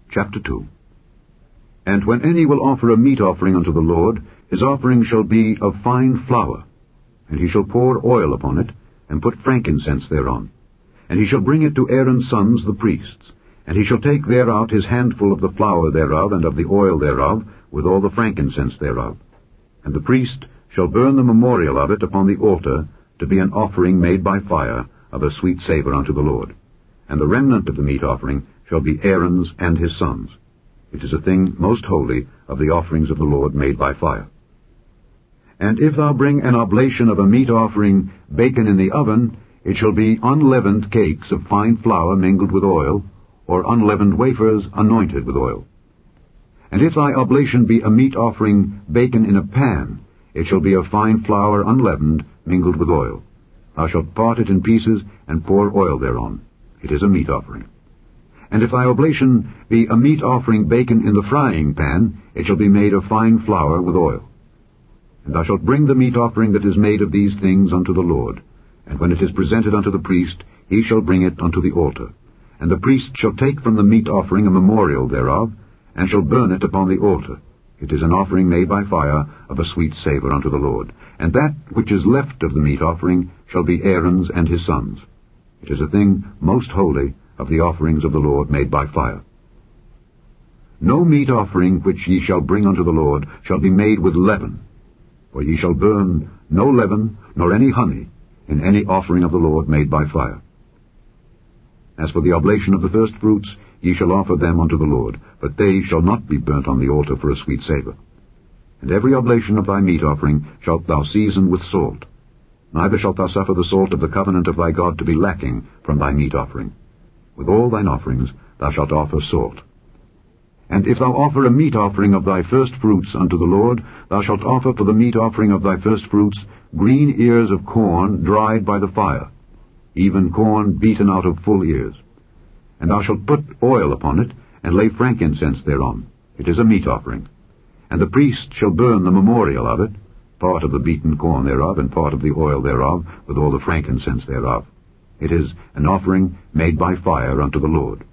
Chapter 2. And when any will offer a meat offering unto the Lord, his offering shall be of fine flour, and he shall pour oil upon it, and put frankincense thereon. And he shall bring it to Aaron's sons the priests, and he shall take thereout his handful of the flour thereof, and of the oil thereof, with all the frankincense thereof. And the priest shall burn the memorial of it upon the altar, to be an offering made by fire, of a sweet savour unto the Lord. And the remnant of the meat offering shall be Aaron's and his sons. It is a thing most holy of the offerings of the Lord made by fire. And if thou bring an oblation of a meat offering baken in the oven, it shall be unleavened cakes of fine flour mingled with oil, or unleavened wafers anointed with oil. And if thy oblation be a meat offering baken in a pan, it shall be of fine flour unleavened, mingled with oil. Thou shalt part it in pieces, and pour oil thereon. It is a meat offering. And if thy oblation be a meat offering baken in the frying pan, it shall be made of fine flour with oil. And thou shalt bring the meat offering that is made of these things unto the Lord. And when it is presented unto the priest, he shall bring it unto the altar. And the priest shall take from the meat offering a memorial thereof, and shall burn it upon the altar. It is an offering made by fire, of a sweet savour unto the Lord. And that which is left of the meat offering shall be Aaron's and his sons. It is a thing most holy of the offerings of the Lord made by fire. No meat offering which ye shall bring unto the Lord shall be made with leaven, for ye shall burn no leaven nor any honey in any offering of the Lord made by fire. As for the oblation of the firstfruits, ye shall offer them unto the Lord, but they shall not be burnt on the altar for a sweet savour. And every oblation of thy meat offering shalt thou season with salt. Neither shalt thou suffer the salt of the covenant of thy God to be lacking from thy meat offering. With all thine offerings thou shalt offer salt. And if thou offer a meat offering of thy firstfruits unto the Lord, thou shalt offer for the meat offering of thy firstfruits green ears of corn dried by the fire, even corn beaten out of full ears. And thou shalt put oil upon it, and lay frankincense thereon. It is a meat offering. And the priest shall burn the memorial of it, part of the beaten corn thereof, and part of the oil thereof, with all the frankincense thereof. It is an offering made by fire unto the Lord.